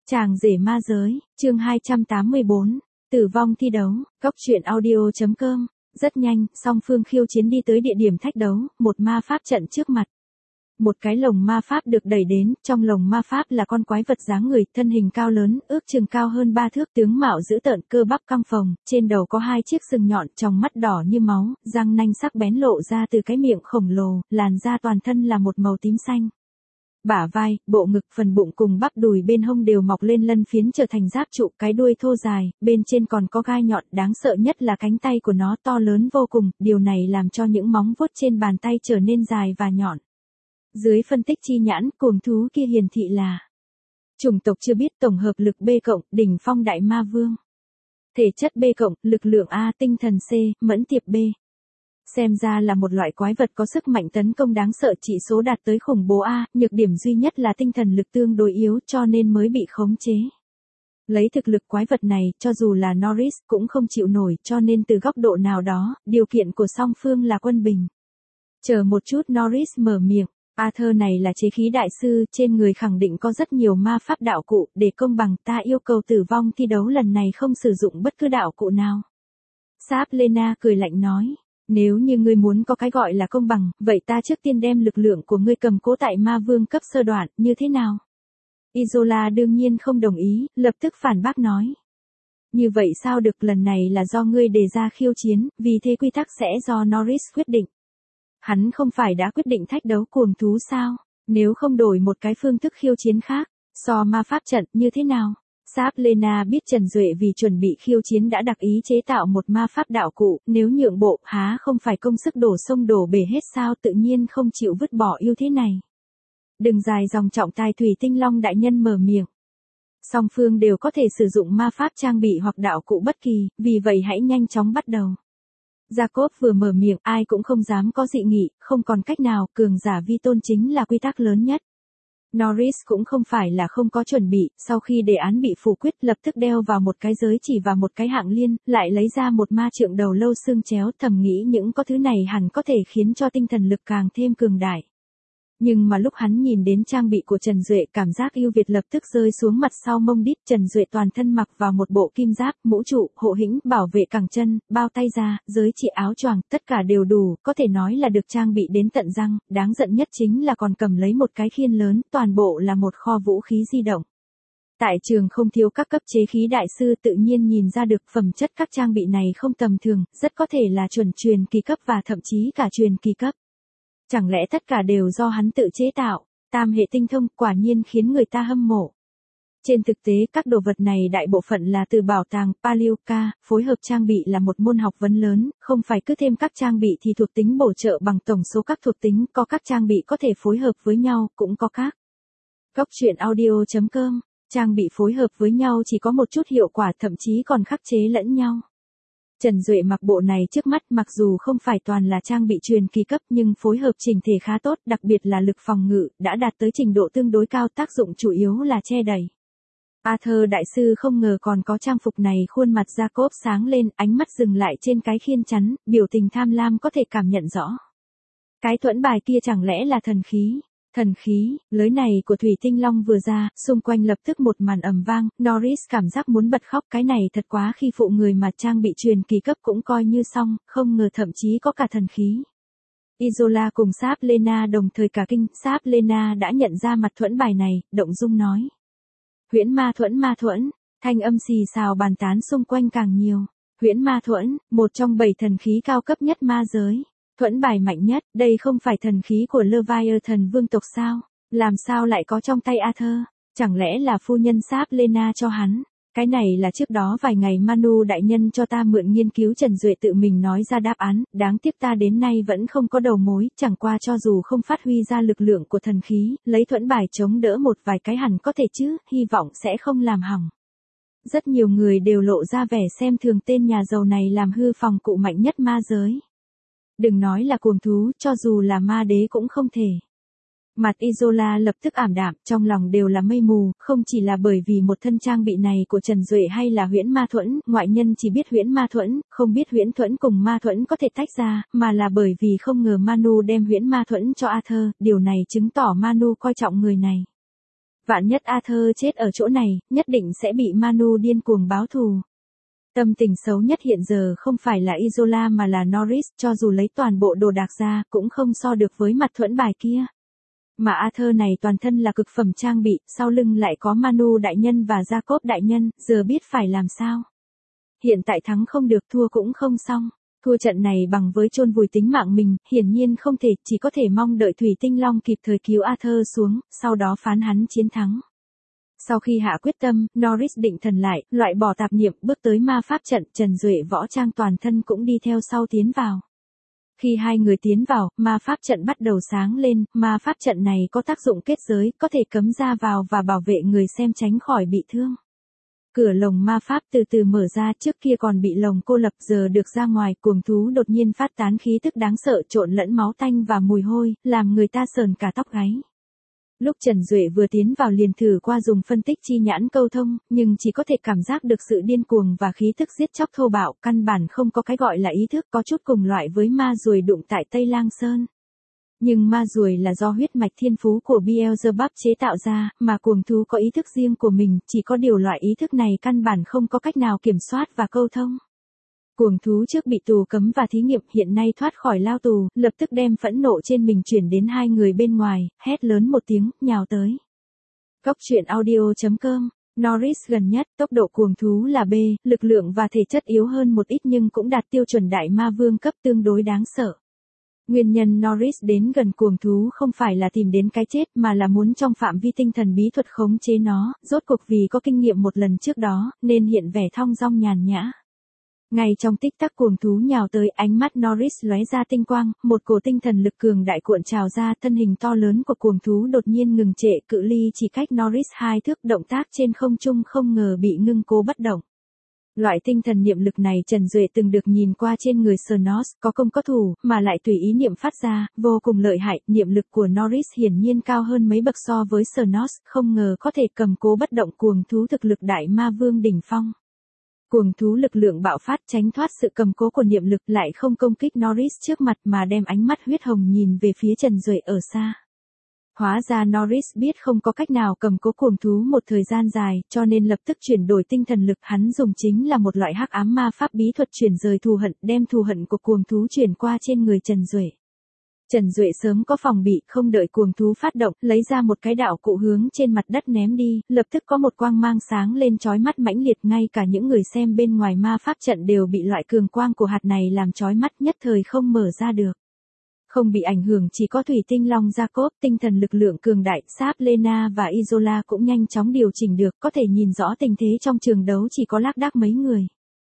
Chàng rể ma giới, chương 284, tử vong thi đấu, góc truyện audio.com, rất nhanh, song phương khiêu chiến đi tới địa điểm thách đấu, một ma pháp trận trước mặt. Một cái lồng ma pháp được đẩy đến, trong lồng ma pháp là con quái vật dáng người, thân hình cao lớn, ước chừng cao hơn 3 thước, tướng mạo dữ tợn, cơ bắp căng phồng, trên đầu có 2 chiếc sừng nhọn, tròng mắt đỏ như máu, răng nanh sắc bén lộ ra từ cái miệng khổng lồ, làn da toàn thân là một màu tím xanh. Bả vai, bộ ngực, phần bụng cùng bắp đùi bên hông đều mọc lên lân phiến trở thành giáp trụ, cái đuôi thô dài, bên trên còn có gai nhọn, đáng sợ nhất là cánh tay của nó to lớn vô cùng, điều này làm cho những móng vuốt trên bàn tay trở nên dài và nhọn. Dưới phân tích chi nhãn, cuồng thú kia hiển thị là chủng tộc chưa biết, tổng hợp lực B+, đỉnh phong đại ma vương. Thể chất B+, lực lượng A, tinh thần C, mẫn tiệp B. Xem ra là một loại quái vật có sức mạnh tấn công đáng sợ, chỉ số đạt tới khủng bố A, nhược điểm duy nhất là tinh thần lực tương đối yếu cho nên mới bị khống chế. Lấy thực lực quái vật này, cho dù là Norris cũng không chịu nổi, cho nên từ góc độ nào đó, điều kiện của song phương là quân bình. Chờ một chút, Norris mở miệng. Arthur này là chế khí đại sư, trên người khẳng định có rất nhiều ma pháp đạo cụ, để công bằng ta yêu cầu tử vong thi đấu lần này không sử dụng bất cứ đạo cụ nào. Sabrina cười lạnh nói, nếu như ngươi muốn có cái gọi là công bằng, vậy ta trước tiên đem lực lượng của ngươi cầm cố tại ma vương cấp sơ đoạn, như thế nào? Isola đương nhiên không đồng ý, lập tức phản bác nói. Như vậy sao được, lần này là do ngươi đề ra khiêu chiến, vì thế quy tắc sẽ do Norris quyết định. Hắn không phải đã quyết định thách đấu cuồng thú sao? Nếu không đổi một cái phương thức khiêu chiến khác, so ma pháp trận như thế nào? Sabrina biết Trần Duệ vì chuẩn bị khiêu chiến đã đặc ý chế tạo một ma pháp đạo cụ, nếu nhượng bộ, há không phải công sức đổ sông đổ bể hết sao, tự nhiên không chịu vứt bỏ ưu thế này. Đừng dài dòng, trọng tài Thủy Tinh Long đại nhân mở miệng. Song phương đều có thể sử dụng ma pháp trang bị hoặc đạo cụ bất kỳ, vì vậy hãy nhanh chóng bắt đầu. Jacob vừa mở miệng, ai cũng không dám có dị nghị, không còn cách nào, cường giả vi tôn chính là quy tắc lớn nhất. Norris cũng không phải là không có chuẩn bị, sau khi đề án bị phủ quyết lập tức đeo vào một cái giới chỉ và một cái hạng liên, lại lấy ra một ma trượng đầu lâu xương chéo, thầm nghĩ những có thứ này hẳn có thể khiến cho tinh thần lực càng thêm cường đại. Nhưng mà lúc hắn nhìn đến trang bị của Trần Duệ, cảm giác ưu việt lập tức rơi xuống mặt sau mông đít. Trần Duệ toàn thân mặc vào một bộ kim giáp, mũ trụ, hộ hĩnh, bảo vệ cẳng chân, bao tay ra, giới chỉ, áo choàng, tất cả đều đủ, có thể nói là được trang bị đến tận răng, đáng giận nhất chính là còn cầm lấy một cái khiên lớn, toàn bộ là một kho vũ khí di động. Tại trường không thiếu các cấp chế khí đại sư, tự nhiên nhìn ra được phẩm chất các trang bị này không tầm thường, rất có thể là chuẩn truyền kỳ cấp và thậm chí cả truyền kỳ cấp. Chẳng lẽ tất cả đều do hắn tự chế tạo? Tam hệ tinh thông, quả nhiên khiến người ta hâm mộ. Trên thực tế, các đồ vật này đại bộ phận là từ bảo tàng Palioka, phối hợp trang bị là một môn học vấn lớn, không phải cứ thêm các trang bị thì thuộc tính bổ trợ bằng tổng số các thuộc tính, có các trang bị có thể phối hợp với nhau, cũng có các. Góc truyện audio.com, trang bị phối hợp với nhau chỉ có một chút hiệu quả, thậm chí còn khắc chế lẫn nhau. Trần Duệ mặc bộ này trước mắt, mặc dù không phải toàn là trang bị truyền kỳ cấp nhưng phối hợp chỉnh thể khá tốt, đặc biệt là lực phòng ngự, đã đạt tới trình độ tương đối cao, tác dụng chủ yếu là che đậy. Arthur đại sư không ngờ còn có trang phục này, khuôn mặt Jacob sáng lên, ánh mắt dừng lại trên cái khiên chắn, biểu tình tham lam có thể cảm nhận rõ. Cái thuẫn bài kia chẳng lẽ là thần khí? Thần khí, lưới này của Thủy Tinh Long vừa ra, xung quanh lập tức một màn ầm vang, Norris cảm giác muốn bật khóc, cái này thật quá khi phụ người mà, trang bị truyền kỳ cấp cũng coi như xong, không ngờ thậm chí có cả thần khí. Isola cùng Sabrina đồng thời cả kinh, Sabrina đã nhận ra mặt thuẫn bài này, động dung nói. Huyễn ma thuẫn, thanh âm xì xào bàn tán xung quanh càng nhiều. Huyễn ma thuẫn, một trong 7 thần khí cao cấp nhất ma giới. Thuẫn bài mạnh nhất, đây không phải thần khí của Leviathan vương tộc sao? Làm sao lại có trong tay Arthur? Chẳng lẽ là phu nhân Sabrina cho hắn? Cái này là trước đó vài ngày Manu đại nhân cho ta mượn nghiên cứu. Trần Duệ tự mình nói ra đáp án, đáng tiếc ta đến nay vẫn không có đầu mối, chẳng qua cho dù không phát huy ra lực lượng của thần khí, lấy thuẫn bài chống đỡ một vài cái hẳn có thể chứ, hy vọng sẽ không làm hỏng. Rất nhiều người đều lộ ra vẻ xem thường tên nhà giàu này làm hư phòng cụ mạnh nhất ma giới. Đừng nói là cuồng thú, cho dù là ma đế cũng không thể. Mặt Isola lập tức ảm đạm, trong lòng đều là mây mù, không chỉ là bởi vì một thân trang bị này của Trần Duệ hay là huyễn ma thuẫn, ngoại nhân chỉ biết huyễn ma thuẫn, không biết huyễn thuẫn cùng ma thuẫn có thể tách ra, mà là bởi vì không ngờ Manu đem huyễn ma thuẫn cho Arthur, điều này chứng tỏ Manu coi trọng người này. Vạn nhất Arthur chết ở chỗ này, nhất định sẽ bị Manu điên cuồng báo thù. Tâm tình xấu nhất hiện giờ không phải là Isola mà là Norris, cho dù lấy toàn bộ đồ đạc ra, cũng không so được với mặt thuẫn bài kia. Mà Arthur này toàn thân là cực phẩm trang bị, sau lưng lại có Manu đại nhân và Jacob đại nhân, giờ biết phải làm sao. Hiện tại thắng không được, thua cũng không xong. Thua trận này bằng với chôn vùi tính mạng mình, hiển nhiên không thể, chỉ có thể mong đợi Thủy Tinh Long kịp thời cứu Arthur xuống, sau đó phán hắn chiến thắng. Sau khi hạ quyết tâm, Norris định thần lại, loại bỏ tạp niệm, bước tới ma pháp trận, Trần Duệ võ trang toàn thân cũng đi theo sau tiến vào. Khi hai người tiến vào, ma pháp trận bắt đầu sáng lên, ma pháp trận này có tác dụng kết giới, có thể cấm ra vào và bảo vệ người xem tránh khỏi bị thương. Cửa lồng ma pháp từ từ mở ra, trước kia còn bị lồng cô lập, giờ được ra ngoài, cuồng thú đột nhiên phát tán khí tức đáng sợ trộn lẫn máu tanh và mùi hôi, làm người ta sờn cả tóc gáy. Lúc Trần Duệ vừa tiến vào liền thử qua dùng phân tích chi nhãn câu thông, nhưng chỉ có thể cảm giác được sự điên cuồng và khí thức giết chóc thô bạo, căn bản không có cái gọi là ý thức, có chút cùng loại với ma ruồi đụng tại Tây Lang Sơn. Nhưng ma ruồi là do huyết mạch thiên phú của Beelzebub chế tạo ra, mà cuồng thú có ý thức riêng của mình, chỉ có điều loại ý thức này căn bản không có cách nào kiểm soát và câu thông. Cuồng thú trước bị tù cấm và thí nghiệm, hiện nay thoát khỏi lao tù, lập tức đem phẫn nộ trên mình chuyển đến hai người bên ngoài, hét lớn một tiếng, nhào tới. Góc truyện audio.com. Norris gần nhất, tốc độ cuồng thú là B, lực lượng và thể chất yếu hơn một ít nhưng cũng đạt tiêu chuẩn đại ma vương cấp tương đối đáng sợ. Nguyên nhân Norris đến gần cuồng thú không phải là tìm đến cái chết mà là muốn trong phạm vi tinh thần bí thuật khống chế nó, rốt cuộc vì có kinh nghiệm một lần trước đó, nên hiện vẻ thong dong nhàn nhã. Ngay trong tích tắc cuồng thú nhào tới, ánh mắt Norris lóe ra tinh quang, một cổ tinh thần lực cường đại cuộn trào ra, thân hình to lớn của cuồng thú đột nhiên ngừng trệ, cự ly chỉ cách Norris 2 thước, động tác trên không trung không ngờ bị ngưng cố bất động. Loại tinh thần niệm lực này Trần Duệ từng được nhìn qua trên người Snos, có công có thủ, mà lại tùy ý niệm phát ra, vô cùng lợi hại, niệm lực của Norris hiển nhiên cao hơn mấy bậc so với Snos, không ngờ có thể cầm cố bất động cuồng thú thực lực đại ma vương đỉnh phong. Cuồng thú lực lượng bạo phát tránh thoát sự cầm cố của niệm lực, lại không công kích Norris trước mặt mà đem ánh mắt huyết hồng nhìn về phía Trần Duệ ở xa. Hóa ra Norris biết không có cách nào cầm cố cuồng thú một thời gian dài, cho nên lập tức chuyển đổi tinh thần lực, hắn dùng chính là một loại hắc ám ma pháp bí thuật chuyển rời thù hận, đem thù hận của cuồng thú chuyển qua trên người Trần Duệ. Trần Duệ sớm có phòng bị, không đợi cuồng thú phát động, lấy ra một cái đạo cụ hướng trên mặt đất ném đi, lập tức có một quang mang sáng lên chói mắt mãnh liệt, ngay cả những người xem bên ngoài ma pháp trận đều bị loại cường quang của hạt này làm chói mắt, nhất thời không mở ra được. Không bị ảnh hưởng chỉ có Thủy Tinh Long Jacob, tinh thần lực lượng cường đại, Sáp Lena và Isola cũng nhanh chóng điều chỉnh được, có thể nhìn rõ tình thế trong trường đấu chỉ có lác đác mấy người.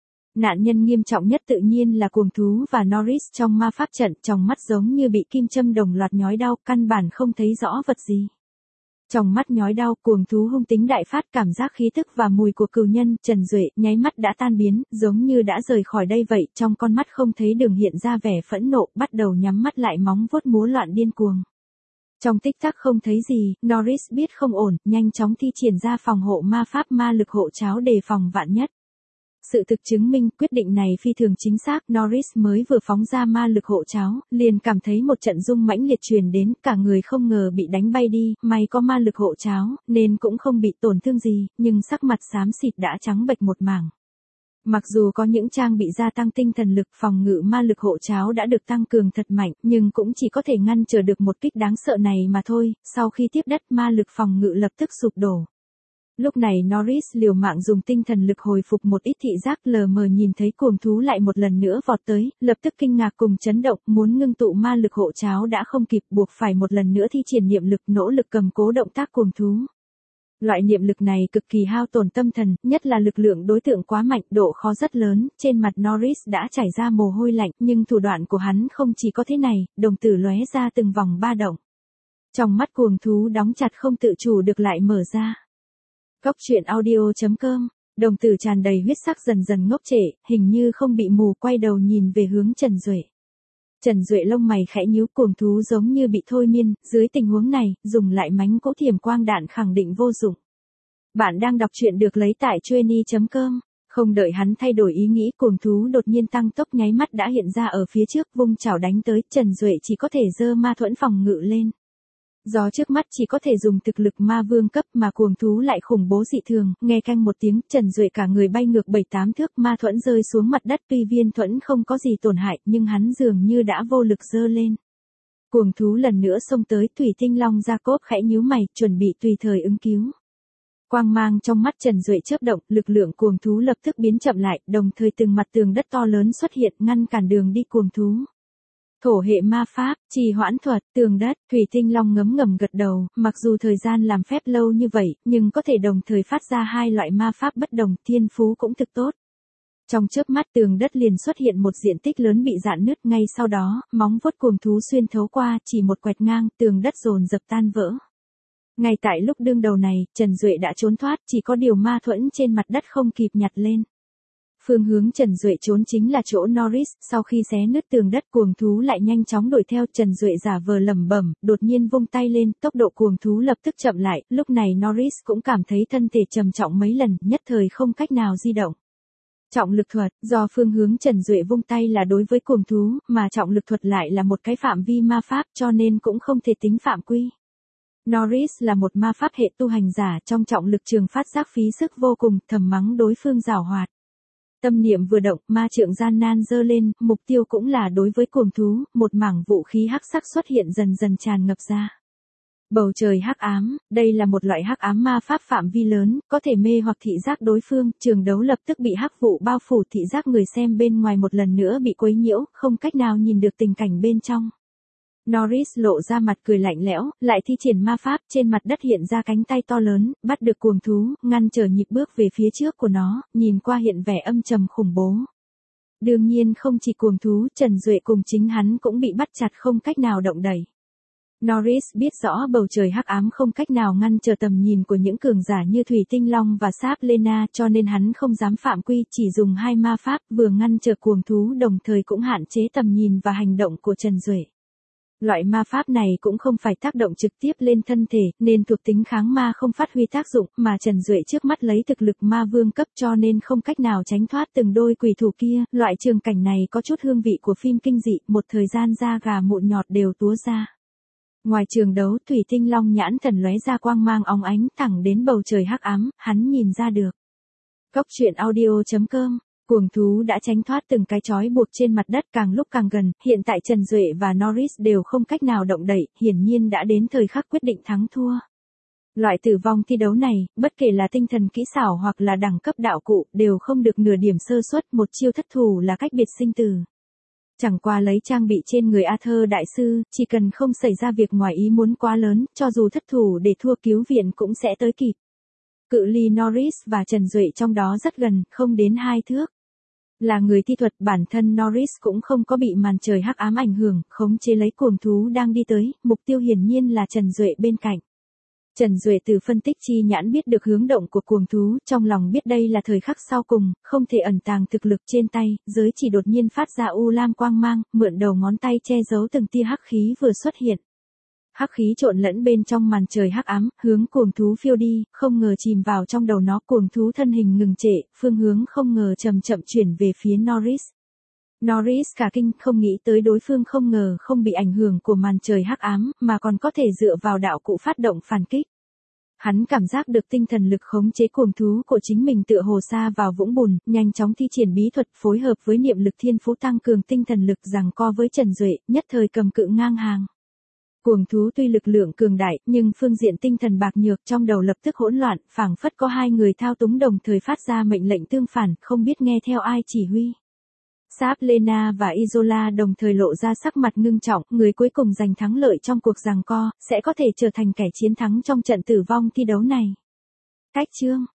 Nạn nhân nghiêm trọng nhất tự nhiên là cuồng thú và Norris trong ma pháp trận, trong mắt giống như bị kim châm đồng loạt nhói đau, căn bản không thấy rõ vật gì. Trong mắt nhói đau, cuồng thú hung tính đại phát, cảm giác khí tức và mùi của cừu nhân, Trần Duệ, nháy mắt đã tan biến, giống như đã rời khỏi đây vậy, trong con mắt không thấy đường hiện ra vẻ phẫn nộ, bắt đầu nhắm mắt lại, móng vuốt múa loạn điên cuồng. Trong tích tắc không thấy gì, Norris biết không ổn, nhanh chóng thi triển ra phòng hộ ma pháp ma lực hộ cháo đề phòng vạn nhất. Sự thực chứng minh quyết định này phi thường chính xác, Norris mới vừa phóng ra ma lực hộ cháo, liền cảm thấy một trận rung mãnh liệt truyền đến, cả người không ngờ bị đánh bay đi, may có ma lực hộ cháo, nên cũng không bị tổn thương gì, nhưng sắc mặt xám xịt đã trắng bệch một mảng. Mặc dù có những trang bị gia tăng tinh thần lực, phòng ngự ma lực hộ cháo đã được tăng cường thật mạnh, nhưng cũng chỉ có thể ngăn trở được một kích đáng sợ này mà thôi, sau khi tiếp đất ma lực phòng ngự lập tức sụp đổ. Lúc này Norris liều mạng dùng tinh thần lực hồi phục một ít thị giác, lờ mờ nhìn thấy cuồng thú lại một lần nữa vọt tới, lập tức kinh ngạc cùng chấn động, muốn ngưng tụ ma lực hộ cháo đã không kịp, buộc phải một lần nữa thi triển niệm lực, nỗ lực cầm cố động tác cuồng thú. Loại niệm lực này cực kỳ hao tổn tâm thần, nhất là lực lượng đối tượng quá mạnh, độ khó rất lớn, trên mặt Norris đã chảy ra mồ hôi lạnh, nhưng thủ đoạn của hắn không chỉ có thế này, đồng tử lóe ra từng vòng ba động. Trong mắt cuồng thú đóng chặt không tự chủ được lại mở ra. Góc truyện audio.com, đồng tử tràn đầy huyết sắc dần dần ngốc trệ, hình như không bị mù, quay đầu nhìn về hướng Trần Duệ. Trần Duệ lông mày khẽ nhíu, cuồng thú giống như bị thôi miên, dưới tình huống này, dùng lại mánh cỗ thiểm quang đạn khẳng định vô dụng. Bạn đang đọc truyện được lấy tại Chueny.com, không đợi hắn thay đổi ý nghĩ, cuồng thú đột nhiên tăng tốc, nháy mắt đã hiện ra ở phía trước, vung chảo đánh tới, Trần Duệ chỉ có thể giơ ma thuẫn phòng ngự lên. Do trước mắt chỉ có thể dùng thực lực ma vương cấp mà cuồng thú lại khủng bố dị thường, nghe canh một tiếng, Trần Duệ cả người bay ngược 7-8 thước, ma thuẫn rơi xuống mặt đất, tuy viên thuẫn không có gì tổn hại, nhưng hắn dường như đã vô lực giơ lên. Cuồng thú lần nữa xông tới, Thủy Tinh Long Jacob khẽ nhíu mày, chuẩn bị tùy thời ứng cứu. Quang mang trong mắt Trần Duệ chớp động, lực lượng cuồng thú lập tức biến chậm lại, đồng thời từng mặt tường đất to lớn xuất hiện ngăn cản đường đi cuồng thú. Thổ hệ ma pháp, trì hoãn thuật, tường đất, Thủy Tinh Long ngấm ngầm gật đầu, mặc dù thời gian làm phép lâu như vậy, nhưng có thể đồng thời phát ra hai loại ma pháp bất đồng, thiên phú cũng thực tốt. Trong chớp mắt tường đất liền xuất hiện một diện tích lớn bị rạn nứt, ngay sau đó, móng vuốt cuồng thú xuyên thấu qua, chỉ một quẹt ngang, tường đất dồn dập tan vỡ. Ngay tại lúc đương đầu này, Trần Duệ đã trốn thoát, chỉ có điều ma thuẫn trên mặt đất không kịp nhặt lên. Phương hướng Trần Duệ trốn chính là chỗ Norris, sau khi xé nứt tường đất cuồng thú lại nhanh chóng đuổi theo, Trần Duệ giả vờ lẩm bẩm, đột nhiên vung tay lên, tốc độ cuồng thú lập tức chậm lại, lúc này Norris cũng cảm thấy thân thể trầm trọng mấy lần, nhất thời không cách nào di động. Trọng lực thuật, do phương hướng Trần Duệ vung tay là đối với cuồng thú, mà trọng lực thuật lại là một cái phạm vi ma pháp cho nên cũng không thể tính phạm quy. Norris là một ma pháp hệ tu hành giả, trong trọng lực trường phát giác phí sức vô cùng, thầm mắng đối phương giảo hoạt. Tâm niệm vừa động, ma trượng gian nan giơ lên, mục tiêu cũng là đối với cuồng thú, một mảng vũ khí hắc sắc xuất hiện dần dần tràn ngập ra. Bầu trời hắc ám, đây là một loại hắc ám ma pháp phạm vi lớn, có thể mê hoặc thị giác đối phương, trường đấu lập tức bị hắc vụ bao phủ, thị giác người xem bên ngoài một lần nữa bị quấy nhiễu, không cách nào nhìn được tình cảnh bên trong. Norris lộ ra mặt cười lạnh lẽo, lại thi triển ma pháp, trên mặt đất hiện ra cánh tay to lớn, bắt được cuồng thú, ngăn trở nhịp bước về phía trước của nó, nhìn qua hiện vẻ âm trầm khủng bố. Đương nhiên không chỉ cuồng thú, Trần Duệ cùng chính hắn cũng bị bắt chặt không cách nào động đậy. Norris biết rõ bầu trời hắc ám không cách nào ngăn trở tầm nhìn của những cường giả như Thủy Tinh Long và Sáp Lena, cho nên hắn không dám phạm quy, chỉ dùng hai ma pháp vừa ngăn trở cuồng thú đồng thời cũng hạn chế tầm nhìn và hành động của Trần Duệ. Loại ma pháp này cũng không phải tác động trực tiếp lên thân thể, nên thuộc tính kháng ma không phát huy tác dụng, mà Trần Duệ trước mắt lấy thực lực ma vương cấp cho nên không cách nào tránh thoát từng đôi quỷ thủ kia. Loại trường cảnh này có chút hương vị của phim kinh dị, một thời gian da gà mụn nhọt đều túa ra. Ngoài trường đấu, Thủy Tinh Long nhãn thần lóe ra quang mang óng ánh thẳng đến bầu trời hắc ám, hắn nhìn ra được. Góc truyện audio.com. Cuồng thú đã tránh thoát từng cái trói buộc trên mặt đất, càng lúc càng gần, hiện tại Trần Duệ và Norris đều không cách nào động đậy, hiển nhiên đã đến thời khắc quyết định thắng thua. Loại tử vong thi đấu này, bất kể là tinh thần kỹ xảo hoặc là đẳng cấp đạo cụ, đều không được nửa điểm sơ suất, một chiêu thất thủ là cách biệt sinh tử. Chẳng qua lấy trang bị trên người Arthur đại sư, chỉ cần không xảy ra việc ngoài ý muốn quá lớn, cho dù thất thủ để thua cứu viện cũng sẽ tới kịp. Cự ly Norris và Trần Duệ trong đó rất gần, không đến 2 thước. Là người thi thuật, bản thân Norris cũng không có bị màn trời hắc ám ảnh hưởng, khống chế lấy cuồng thú đang đi tới, mục tiêu hiển nhiên là Trần Duệ bên cạnh. Trần Duệ từ phân tích chi nhãn biết được hướng động của cuồng thú, trong lòng biết đây là thời khắc sau cùng, không thể ẩn tàng thực lực trên tay, giới chỉ đột nhiên phát ra u lam quang mang, mượn đầu ngón tay che giấu từng tia hắc khí vừa xuất hiện. Hắc khí trộn lẫn bên trong màn trời hắc ám, hướng cuồng thú phiêu đi, không ngờ chìm vào trong đầu nó, cuồng thú thân hình ngừng trệ, phương hướng không ngờ chậm chậm chuyển về phía Norris. Norris cả kinh, không nghĩ tới đối phương không ngờ không bị ảnh hưởng của màn trời hắc ám, mà còn có thể dựa vào đạo cụ phát động phản kích. Hắn cảm giác được tinh thần lực khống chế cuồng thú của chính mình tựa hồ sa vào vũng bùn, nhanh chóng thi triển bí thuật phối hợp với niệm lực thiên phú tăng cường tinh thần lực giằng co với Trần Duệ, nhất thời cầm cự ngang hàng. Cuồng thú tuy lực lượng cường đại, nhưng phương diện tinh thần bạc nhược, trong đầu lập tức hỗn loạn, phảng phất có hai người thao túng đồng thời phát ra mệnh lệnh tương phản, không biết nghe theo ai chỉ huy. Sáp Lena và Isola đồng thời lộ ra sắc mặt ngưng trọng, người cuối cùng giành thắng lợi trong cuộc giằng co, sẽ có thể trở thành kẻ chiến thắng trong trận tử vong thi đấu này. Cách chương